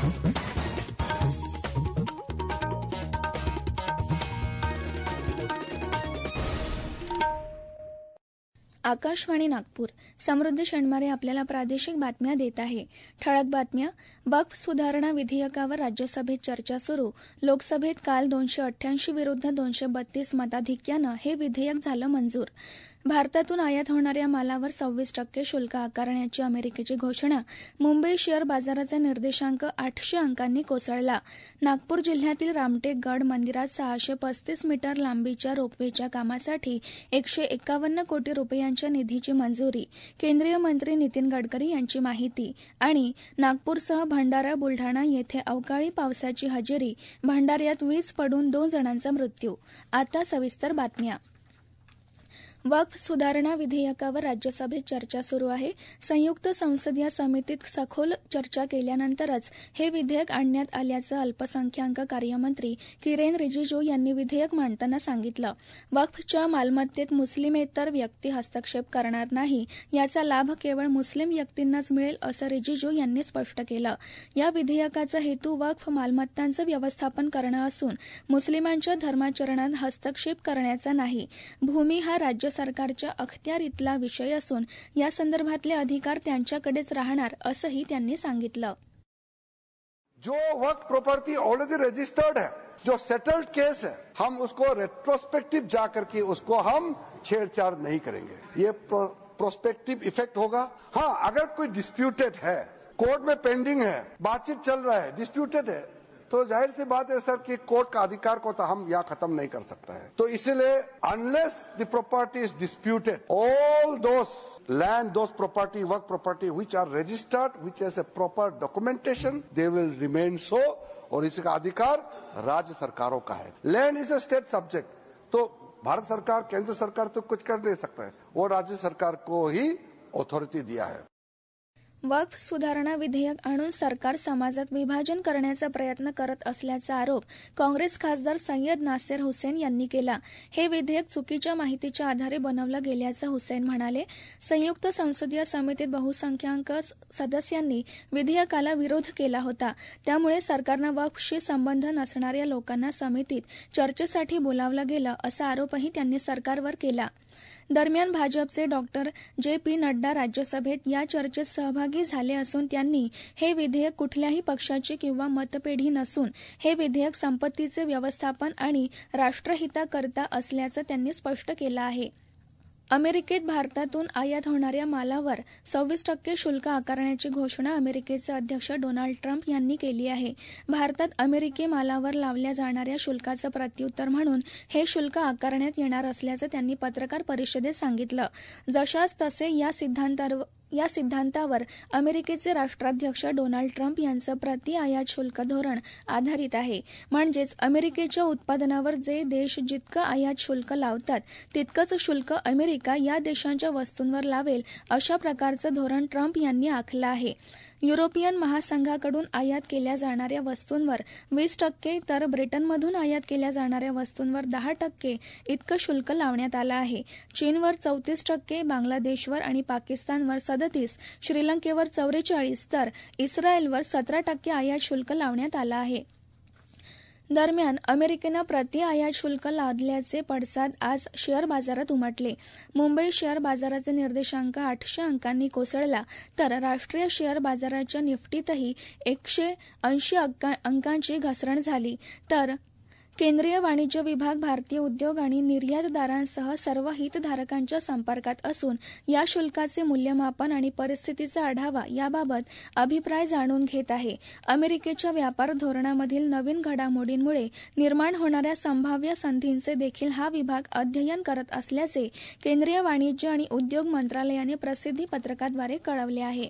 आकाशवाणी नागपूर. समृद्ध शनिवारी आपल्याला प्रादेशिक बातम्या देत आहे. ठळक बातम्या. वक्फ सुधारणा विधेयकावर राज्यसभेत चर्चा सुरू. लोकसभेत काल 288 विरुद्ध 232 मताधिक्यानं हे विधेयक झालं मंजूर. भारतातून आयात होणाऱ्या मालावर 26% शुल्क आकारण्याची अमेरिकेची घोषणा. मुंबई शेअर बाजाराचा निर्देशांक 800 अंकांनी कोसळला. नागपूर जिल्ह्यातील रामटेक गड मंदिरात 635 मीटर लांबीच्या रोपवेच्या कामासाठी 151 कोटी रुपयांच्या निधीची मंजुरी. केंद्रीय मंत्री नितीन गडकरी यांची माहिती. आणि नागपूरसह भंडारा, बुलढाणा येथे अवकाळी पावसाची हजेरी. भंडाऱ्यात वीज पडून 2 जणांचा मृत्यू. आता सविस्तर बातम्या. वक्फ सुधारणा विधेयकावर राज्यसभेत चर्चा सुरू आहे. संयुक्त संसदीय समितीत सखोल चर्चा केल्यानंतरच हे विधेयक आणण्यात आल्याचं अल्पसंख्याक कार्यमंत्री किरेन रिजिजू यांनी विधेयक मांडताना सांगितलं. वक्फच्या मालमत्तेत मुस्लिमेतर व्यक्ती हस्तक्षेप करणार नाही, याचा लाभ केवळ मुस्लिम व्यक्तींनाच मिळेल, असं रिजिजू यांनी स्पष्ट केलं. या विधेयकाचा हेतू वक्फ मालमत्तांचं व्यवस्थापन करणं असून मुस्लिमांच्या धर्माचरणात हस्तक्षेप करण्याचा नाही. भूमी हा राज्य सरकारच्या अखत्यारीतला विषय असून या संदर्भातले अधिकार त्यांच्याकडेच राहणार, असंही त्यांनी सांगितलं. जो वक्फ प्रॉपर्टी ऑलरेडी रजिस्टर्ड है, जो सेटल्ड केस है, हम उसको रेट्रोस्पेक्टिव जाकर के उसको हम छेड़छाड़ नहीं करेंगे. ये प्रोस्पेक्टिव इफेक्ट होगा. हाँ, अगर कोई डिस्प्यूटेड है, कोर्ट में पेंडिंग है, बातचीत चल रहा है, डिस्प्यूटेड है, तो जाहिर सी बात है सर कि कोर्ट का अधिकार को तो हम यहाँ खत्म नहीं कर सकता है. तो इसलिए unless the property is disputed, all those land, those property, वर्क property which are registered, which has a proper documentation, they will remain so. और इसका अधिकार राज्य सरकारों का है. Land is a state subject, तो भारत सरकार, केंद्र सरकार तो कुछ कर नहीं सकता है, वो राज्य सरकार को ही अथॉरिटी दिया है. वक्फ सुधारणा विधेयक आणून सरकार समाजात विभाजन करण्याचा प्रयत्न करत असल्याचा आरोप काँग्रेस खासदार सय्यद नासेर हुसेन यांनी केला. हे विधेयक चुकीच्या माहितीच्या आधारे बनवलं गेल्याचं हुसेन म्हणाले. संयुक्त संसदीय समितीत बहुसंख्याक सदस्यांनी विधेयकाला विरोध केला होता. त्यामुळे सरकारनं वक्फशी संबंध नसणाऱ्या लोकांना समितीत चर्चेसाठी बोलावलं गेलं, असा आरोपही त्यांनी सरकारवर केला. दरम्यान भाजपचे डॉक्टर जे.पी. नड्डा राज्यसभेत या चर्चेत सहभागी झाले असून त्यांनी हे विधेयक कुठल्याही पक्षाची किंवा मतपेढी नसून हे विधेयक संपत्तीचे व्यवस्थापन आणि राष्ट्रहिताकरता असल्याचं त्यांनी स्पष्ट केलं आहे. अमेरिकेत भारतातून आयात होणाऱ्या मालावर 26% शुल्क आकारण्याची घोषणा अमेरिकेचे अध्यक्ष डोनाल्ड ट्रम्प यांनी केली आहे. भारतात अमेरिकी मालावर लावल्या जाणाऱ्या शुल्काचं प्रत्युत्तर म्हणून हे शुल्क आकारण्यात येणार असल्याचं त्यांनी पत्रकार परिषदेत सांगितलं. जशास तसे या सिद्धांतावर अमेरिकेचे राष्ट्राध्यक्ष डोनाल्ड ट्रम्प यांचं प्रति आयात शुल्क धोरण आधारित आहे. म्हणजेच अमेरिकेच्या उत्पादनावर जे देश जितकं आयात शुल्क लावतात तितकंच शुल्क अमेरिका या देशांच्या वस्तूंवर लावेल, अशा प्रकारचं धोरण ट्रम्प यांनी आखलं आहे. युरोपियन महासंघाकडून आयात केल्या जाणाऱ्या वस्तूंवर 20% तर ब्रिटनमधून आयात केल्या जाणाऱ्या वस्तूंवर 10% इतकं शुल्क लावण्यात आलं आहे. चीनवर 34%, बांगलादेशवर आणि पाकिस्तानवर 37%, श्रीलंकेवर 44% तर इस्रायलवर 17% आयात शुल्क लावण्यात आलं आहे. दरम्यान अमेरिकेनं प्रति आयात शुल्क लादल्याचे पडसाद आज शेअर बाजारात उमटले. मुंबई शेअर बाजाराचा निर्देशांक 800 अंकांनी कोसळला, तर राष्ट्रीय शेअर बाजाराच्या निफ्टीतही 180 अंकांची घसरण झाली. तर केंद्रीय वाणिज्य विभाग भारतीय उद्योग आणि निर्यातदारांसह सर्व हितधारकांच्या संपर्कात असून या शुल्काचे मूल्यमापन आणि परिस्थितीचा आढावा याबाबत अभिप्राय जाणून घेत आहे. अमेरिकेच्या व्यापार धोरणामधील नवीन घडामोडींमुळे निर्माण होणाऱ्या संभाव्य संधींचे देखील हा विभाग अध्ययन करत असल्याचे केंद्रीय वाणिज्य आणि उद्योग मंत्रालयाने प्रसिद्धी पत्रकाद्वारे कळवले आहे.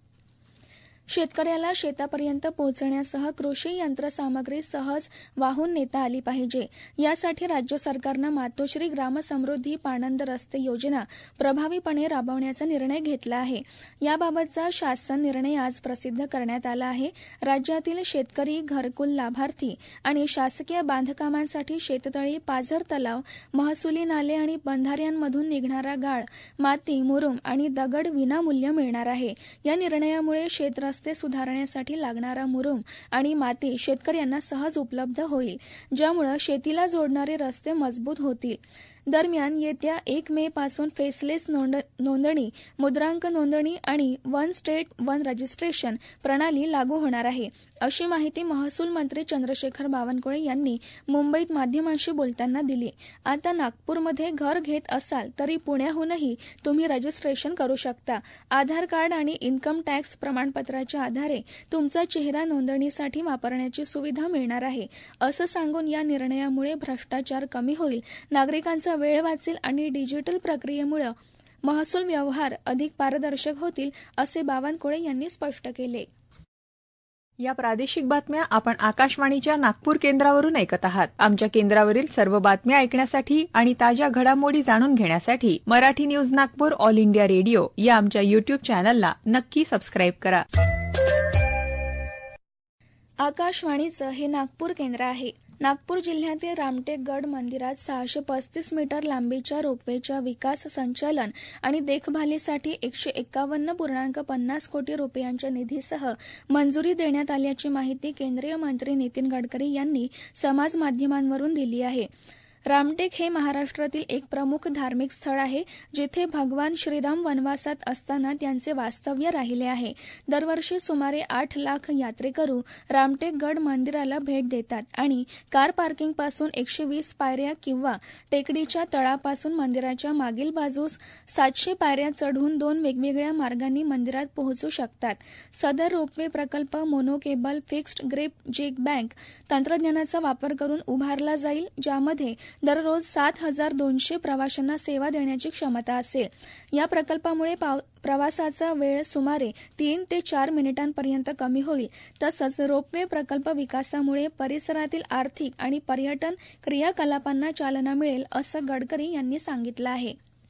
शेतकऱ्याला शेतापर्यंत पोहोचण्यासह कृषी यंत्रसामग्री सहज वाहून नेता आली पाहिजे, यासाठी राज्य सरकारनं मातोश्री ग्रामसमृद्धी पाणंद रस्ते योजना प्रभावीपणे राबवण्याचा निर्णय घेतला आहे. याबाबतचा शासन निर्णय आज प्रसिद्ध करण्यात आला आहे. राज्यातील शेतकरी, घरकुल लाभार्थी आणि शासकीय बांधकामांसाठी शेततळी, पाझर तलाव, महसुली नाले आणि बंधाऱ्यांमधून निघणारा गाळ, माती, मुरुम आणि दगड विनामूल्य मिळणार आहे. या निर्णयामुळे शेतरस्ते रस्ते सुधारण्यासाठी लागणारा मुरुम आणि माती शेतकऱ्यांना सहज उपलब्ध होईल, ज्यामुळे शेतीला जोडणारे रस्ते मजबूत होतील. दरम्यान येत्या 1 मे पासून फेसलेस नोंदणी, मुद्रांक नोंदणी आणि वन स्टेट वन रजिस्ट्रेशन प्रणाली लागू होणार आहे, अशी माहिती महसूल मंत्री चंद्रशेखर बावनकुळे यांनी मुंबईत माध्यमांशी बोलताना दिली. आता नागपूरमध्ये घर घेत असाल तरी पुण्याहूनही तुम्ही रजिस्ट्रेशन करू शकता. आधार कार्ड आणि इन्कम टॅक्स प्रमाणपत्राच्या आधारे तुमचा चेहरा नोंदणीसाठी वापरण्याची सुविधा मिळणार आहे, असं सांगून या निर्णयामुळे भ्रष्टाचार कमी होईल, नागरिकांचा वेळ वाचेल आणि डिजिटल प्रक्रियेमुळे महसूल व्यवहार अधिक पारदर्शक होतील, असे बावनकुळे यांनी स्पष्ट केले. या प्रादेशिक बातम्या आपण आकाशवाणीच्या नागपूर केंद्रावरून ऐकत आहात. आमच्या केंद्रावरील सर्व बातम्या ऐकण्यासाठी आणि ताज्या घडामोडी जाणून घेण्यासाठी Marathi news Nagpur all India radio या आमच्या युट्यूब चॅनलला नक्की सबस्क्राईब करा. आकाशवाणीचं हे नागपूर केंद्र आहे. नागपूर जिल्ह्यातील रामटेक गड मंदिरात 635 मीटर लांबीच्या रोपवेच्या विकास, संचालन आणि देखभालीसाठी 151.50 कोटी रुपयांच्या निधीसह मंजुरी देण्यात आल्याची माहिती केंद्रीय मंत्री नितीन गडकरी यांनी समाज माध्यमांवरून दिली आहे. रामटेक हे महाराष्ट्रातील एक प्रमुख धार्मिक स्थळ आहे, जिथे भगवान श्रीराम वनवासात असताना त्यांचे वास्तव्य राहिले आहे. दरवर्षी सुमारे 8 लाख यात्रेकरू रामटेक गड मंदिराला भेट देतात आणि कार पार्किंगपासून 120 पायऱ्या किंवा टेकडीच्या तळापासून मंदिराच्या मागील बाजूस 700 पायऱ्या चढून 2 वेगवेगळ्या मार्गांनी मंदिरात पोहोचू शकतात. सदर रोपवे प्रकल्प monocable fixed grip jig back तंत्रज्ञानाचा वापर करून उभारला जाईल, ज्यामध्ये दररोज 7,200 प्रवाशांना सेवा देण्याची क्षमता असेल. या प्रकल्पामुळे प्रवासाचा वेळ सुमारे 3 ते 4 मिनिटांपर्यंत कमी होईल. तसंच रोपवे प्रकल्प विकासामुळे परिसरातील आर्थिक आणि पर्यटन क्रियाकलापांना चालना मिळेल, असं गडकरी यांनी सांगितलं आहे.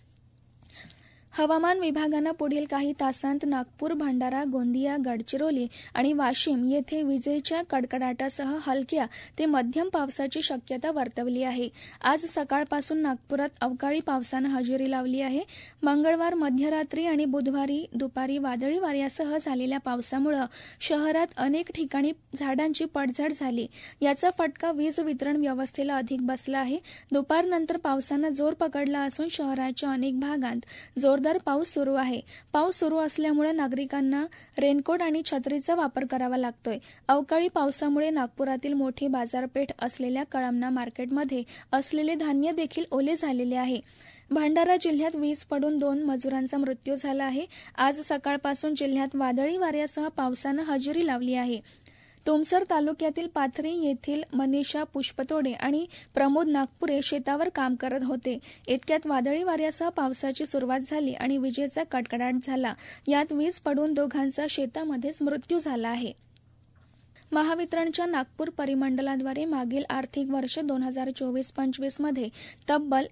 हवामान विभागानं पुढील काही तासांत नागपूर, भंडारा, गोंदिया, गडचिरोली आणि वाशिम येथे विजेच्या कडकडाटासह हलक्या ते मध्यम पावसाची शक्यता वर्तवली आहे. आज सकाळपासून नागपुरात अवकाळी पावसानं हजेरी लावली आहे. मंगळवार मध्यरात्री आणि बुधवारी दुपारी वादळी वाऱ्यासह झालेल्या पावसामुळे शहरात अनेक ठिकाणी झाडांची पडझड झाली. याचा फटका वीज वितरण व्यवस्थेला अधिक बसला आहे. दुपारनंतर पावसानं जोर पकडला असून शहराच्या अनेक भागांत जोरदार पाऊस सुरू आहे. पाऊस सुरू असल्यामुळे नागरिकांना रेनकोट आणि छत्रीचा वापर करावा लागतोय. अवकाळी पावसामुळे नागपुरातील मोठी बाजारपेठ असलेल्या कळमना मार्केटमध्ये असलेले धान्य देखील ओले झालेले आहे. भंडारा जिल्ह्यात वीज पडून 2 मजुरांचा मृत्यू झाला आहे. आज सकाळपासून जिल्ह्यात वादळी वाऱ्यासह पावसानं हजेरी लावली आहे. तुमसर तालुक्यातील पाथरी येथील मनीषा पुष्पतोडे आणि प्रमोद नागपुरे शेतावर काम करत होते. इतक्यात वादळी वाऱ्यासह पावसाची सुरुवात झाली आणि विजेचा कडकडाट झाला. यात वीज पडून दोघांचा शेतामध्येच मृत्यू झाला आहे. महावितरणच्या नागपूर परिमंडळाद्वारे मागील आर्थिक वर्ष 2024-25 मध्ये तब्बल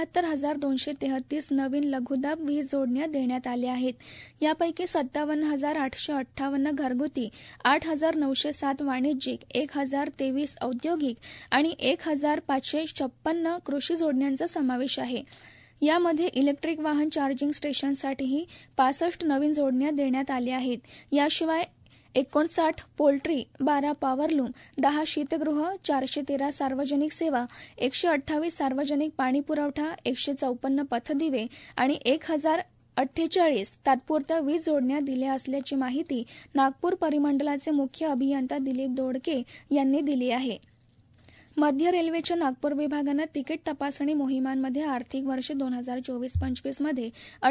71,233 नवीन लघुदाब वीज जोडण्या देण्यात आल्या आहेत. यापैकी 57,858 घरगुती, 8,907 वाणिज्यिक, 1,023 औद्योगिक आणि 1,556 कृषी जोडण्यांचा समावेश आहे. यामध्ये इलेक्ट्रिक वाहन चार्जिंग स्टेशनसाठीही 65 नवीन जोडण्या देण्यात आल्या आहेत. याशिवाय 59 पोल्ट्री, 12 पॉवरलूम, 10 शीतगृह, 413 सार्वजनिक सेवा, 128 सार्वजनिक पाणी पुरवठा, 154 पथदिवे आणि 1,048 तात्पुरत्या वीज जोडण्या दिल्या असल्याची माहिती नागपूर परिमंडळाचे मुख्य अभियंता दिलीप दोडके यांनी दिली आहे. मध्य रेल्वेच्या नागपूर विभागानं तिकीट तपासणी मोहिमांमध्ये आर्थिक वर्ष 2024-25 मध्ये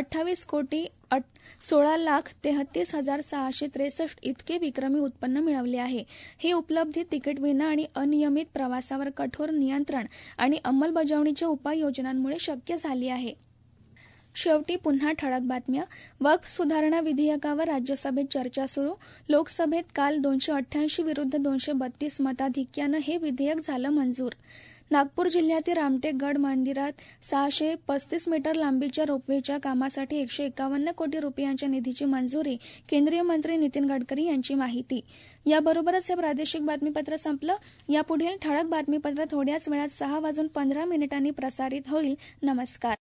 28,16,33,663 इतके विक्रमी उत्पन्न मिळवले आहे. ही उपलब्धी तिकीट विना आणि अनियमित प्रवासावर कठोर नियंत्रण आणि अंमलबजावणीच्या उपाययोजनांमुळे शक्य झाली आहे. शेवटी पुन्हा ठळक बातम्या. वक्फ सुधारणा विधेयकावर राज्यसभेत चर्चा सुरू. लोकसभेत काल 288 विरुद्ध 232 मताधिक्यानं हे विधेयक झालं मंजूर. नागपूर जिल्ह्यातील रामटेक गड मंदिरात 635 मीटर लांबीच्या रोपवेच्या कामासाठी 151 कोटी रुपयांच्या निधीची मंजुरी. केंद्रीय मंत्री नितीन गडकरी यांची माहिती. याबरोबरच हे प्रादेशिक बातमीपत्र संपलं. यापुढील ठळक बातमीपत्र थोड्याच वेळात 6:15 प्रसारित होईल. नमस्कार.